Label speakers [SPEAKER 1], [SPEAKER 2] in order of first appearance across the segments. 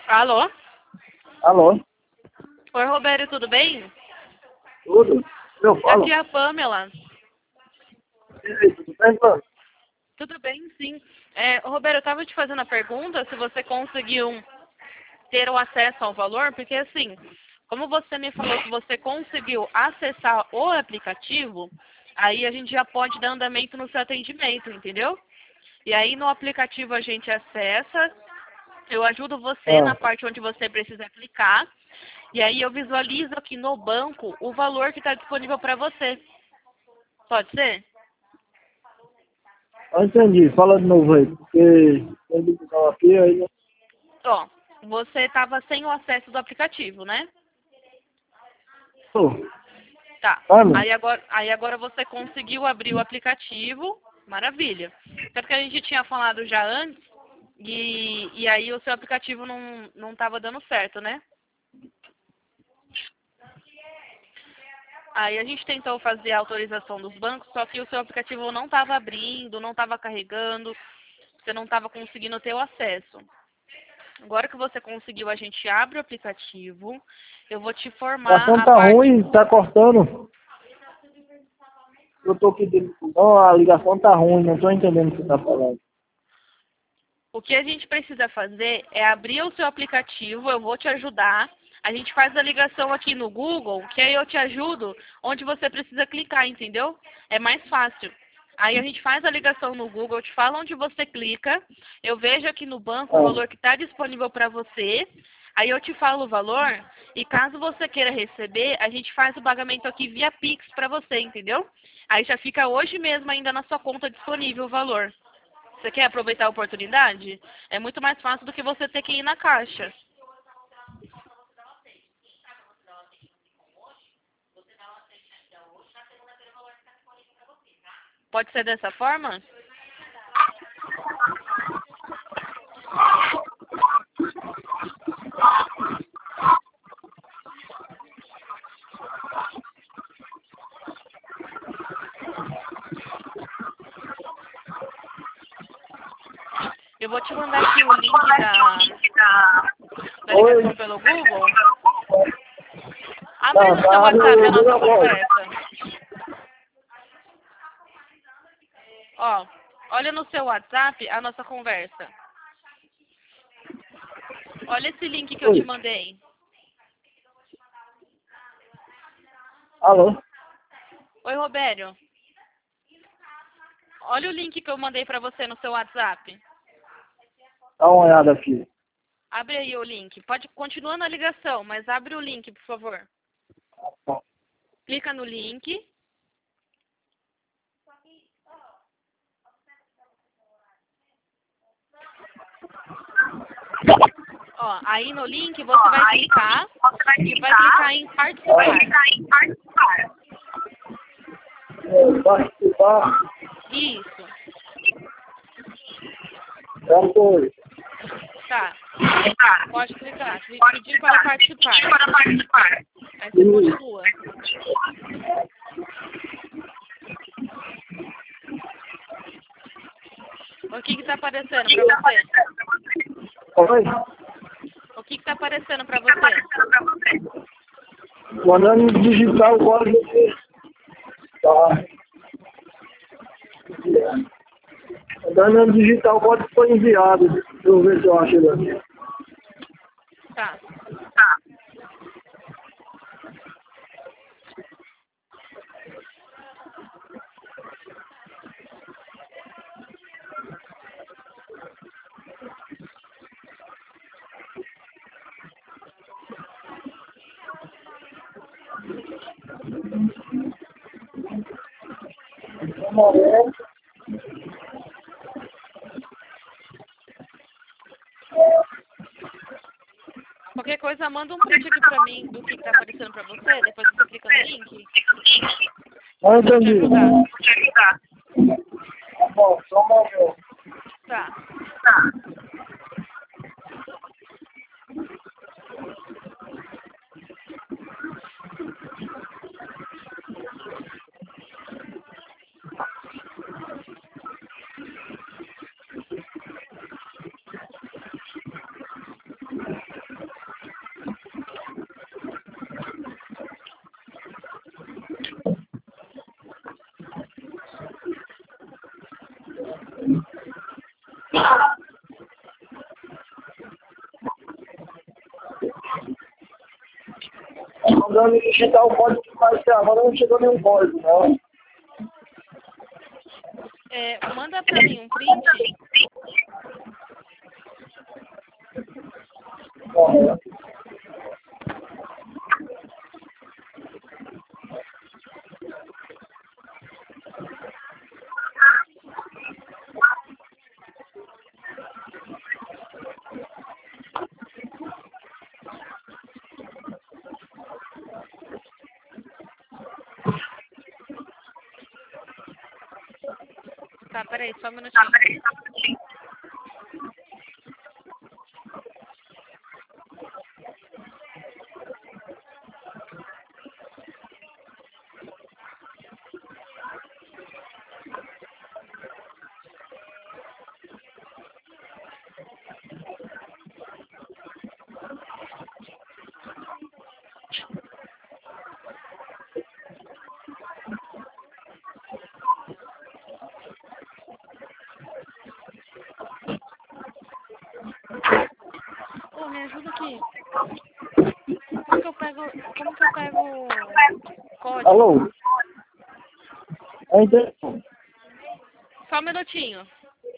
[SPEAKER 1] Alô?
[SPEAKER 2] Alô?
[SPEAKER 1] Oi, Roberto, tudo bem?
[SPEAKER 2] Tudo? Eu falo?
[SPEAKER 1] Aqui é a Pamela.
[SPEAKER 2] E aí, tudo bem, mano?
[SPEAKER 1] Tudo bem, sim. Roberto, eu estava te fazendo a pergunta se você conseguiu ter o acesso ao valor, porque assim, como você me falou que você conseguiu acessar o aplicativo, aí a gente já pode dar andamento no seu atendimento, entendeu? E aí no aplicativo a gente acessa, eu ajudo você na
[SPEAKER 2] Ah,
[SPEAKER 1] parte onde você precisa clicar, e aí eu visualizo aqui no banco o valor que está disponível para você. Pode ser?
[SPEAKER 2] eu entendi. Fala de novo aí, porque eu ligo não aqui, aí não...
[SPEAKER 1] Ó, você estava sem o acesso do aplicativo, né?
[SPEAKER 2] Tô.
[SPEAKER 1] Tá.
[SPEAKER 2] Ah, meu.
[SPEAKER 1] Aí agora você conseguiu abrir o aplicativo. Maravilha. Até porque a gente tinha falado já antes e aí o seu aplicativo não estava dando certo, né? Aí a gente tentou fazer a autorização dos bancos, só que o seu aplicativo não estava abrindo, não estava carregando, você não estava conseguindo ter o acesso. Agora que você conseguiu, a gente abre o aplicativo. Eu vou te
[SPEAKER 2] A
[SPEAKER 1] formar
[SPEAKER 2] ligação
[SPEAKER 1] a
[SPEAKER 2] tá
[SPEAKER 1] parte.
[SPEAKER 2] ruim, tá cortando. Eu tô aqui dentro. Não, a ligação tá ruim, não tô entendendo o que você tá falando.
[SPEAKER 1] O que a gente precisa fazer é abrir o seu aplicativo, eu vou te ajudar. A gente faz a ligação aqui no Google, que aí eu te ajudo onde você precisa clicar, entendeu? É mais fácil. Aí a gente faz a ligação no Google, eu te falo onde você clica, eu vejo aqui no banco o
[SPEAKER 2] Ah,
[SPEAKER 1] valor que está disponível para você, aí eu te falo o valor, e caso você queira receber, a gente faz o pagamento aqui via Pix para você, entendeu? Aí já fica hoje mesmo ainda na sua conta disponível o valor. Você quer aproveitar a oportunidade? É muito mais fácil do que você ter que ir na caixa. Pode ser dessa forma? Eu vou te mandar aqui o link da
[SPEAKER 2] oi.
[SPEAKER 1] ligação pelo Google. Abre
[SPEAKER 2] Tá,
[SPEAKER 1] no seu
[SPEAKER 2] tá,
[SPEAKER 1] WhatsApp a
[SPEAKER 2] abriu
[SPEAKER 1] nossa
[SPEAKER 2] agora.
[SPEAKER 1] conversa. Ó, olha no seu WhatsApp a nossa conversa. Olha esse link que eu te
[SPEAKER 2] Oi.
[SPEAKER 1] mandei.
[SPEAKER 2] Alô?
[SPEAKER 1] Oi, Robério. Olha o link que eu mandei pra você no seu WhatsApp.
[SPEAKER 2] Dá uma olhada aqui.
[SPEAKER 1] Abre aí o link. Pode continuar na ligação, mas abre o link, por favor. Clica no link. Ó, aí no link você vai clicar e vai clicar em participar.
[SPEAKER 2] Participar.
[SPEAKER 1] Isso,
[SPEAKER 2] Já foi.
[SPEAKER 1] tá. Pode clicar. Pedir para participar. Aí você continua. O que tá aparecendo para você?
[SPEAKER 2] Oi?
[SPEAKER 1] O que tá aparecendo para você?
[SPEAKER 2] Mandando digitar o código aqui. Tá. Mandando digitar o código foi enviado. Deixa eu ver se eu acho ele aqui.
[SPEAKER 1] Tá. Qualquer coisa, manda um print aqui para mim do que tá aparecendo para você, depois que você clica no link,
[SPEAKER 2] Não
[SPEAKER 1] para eu te
[SPEAKER 2] entendi.
[SPEAKER 1] ajudar.
[SPEAKER 2] Tá bom, só um momento.
[SPEAKER 1] Tá.
[SPEAKER 2] Mandando digitar o código que vai ser agora, não chegou nenhum código, não.
[SPEAKER 1] Manda pra mim um print.
[SPEAKER 2] Bom,
[SPEAKER 1] Tá, peraí, só um minutinho. Me ajuda aqui. Como que eu pego o código?
[SPEAKER 2] alô? Ainda...
[SPEAKER 1] Só um minutinho.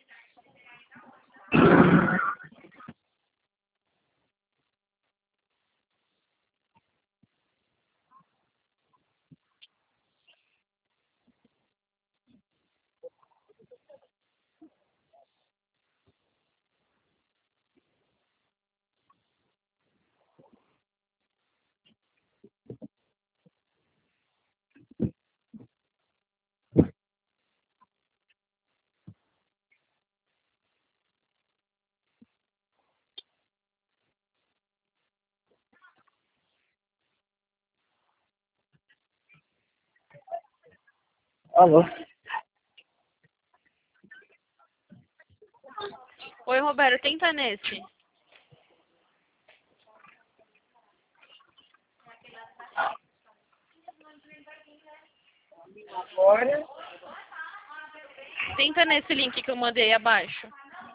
[SPEAKER 2] Alô?
[SPEAKER 1] Oi, Roberto, tenta nesse.
[SPEAKER 2] Agora...
[SPEAKER 1] Tenta nesse link que eu mandei abaixo.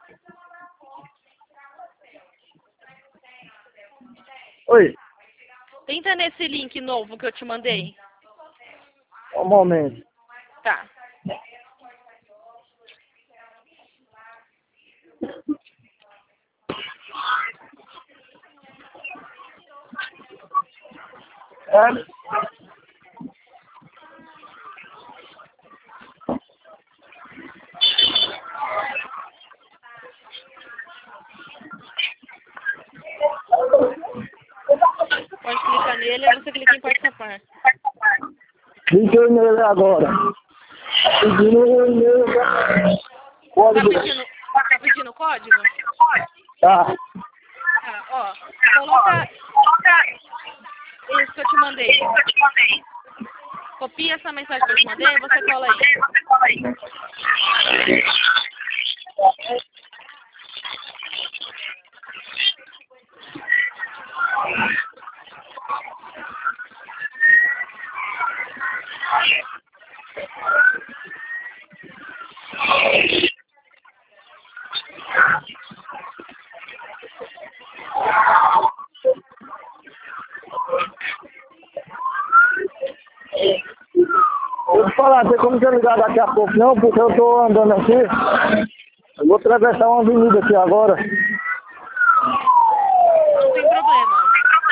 [SPEAKER 2] Oi,
[SPEAKER 1] Tenta nesse link novo que eu te mandei.
[SPEAKER 2] um momento.
[SPEAKER 1] Tá.
[SPEAKER 2] É?
[SPEAKER 1] Pode clicar nele e você clica em participar.
[SPEAKER 2] Cliquei nele agora. Pedindo o e-mail. Código.
[SPEAKER 1] Tá pedindo código?
[SPEAKER 2] Tá.
[SPEAKER 1] Tá, ó. Coloca isso que eu te mandei. Copia essa mensagem que eu te mandei e você cola aí.
[SPEAKER 2] Vou te falar, tem como você ligar daqui a pouco não, porque eu tô andando aqui. Eu vou atravessar uma avenida aqui agora.
[SPEAKER 1] Não tem problema.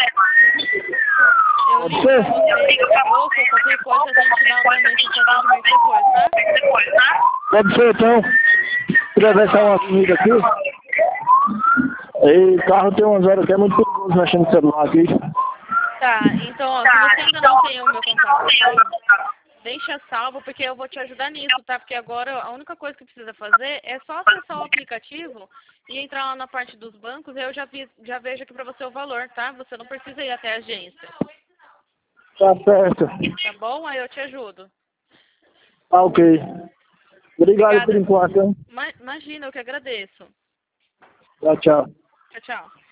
[SPEAKER 1] Eu ligo pra você daqui a pouco, qualquer coisa a gente dá uma mensagem depois, tá?
[SPEAKER 2] Pode ser então. Atravessar uma avenida aqui. E o carro tem umas horas que é muito perigoso mexendo no celular aqui.
[SPEAKER 1] Tá, então ó, se você ainda não tem o meu contato salvo, deixa salvo, porque eu vou te ajudar nisso, tá? Porque agora a única coisa que precisa fazer é só acessar o aplicativo e entrar lá na parte dos bancos, e eu já vejo aqui pra você o valor, tá? Você não precisa ir até a agência.
[SPEAKER 2] Tá certo.
[SPEAKER 1] Tá bom? Aí eu te ajudo.
[SPEAKER 2] Tá ok. Obrigado
[SPEAKER 1] Obrigada.
[SPEAKER 2] por enquanto, hein?
[SPEAKER 1] Imagina, eu que agradeço.
[SPEAKER 2] Tchau, tchau.
[SPEAKER 1] Tchau, tchau.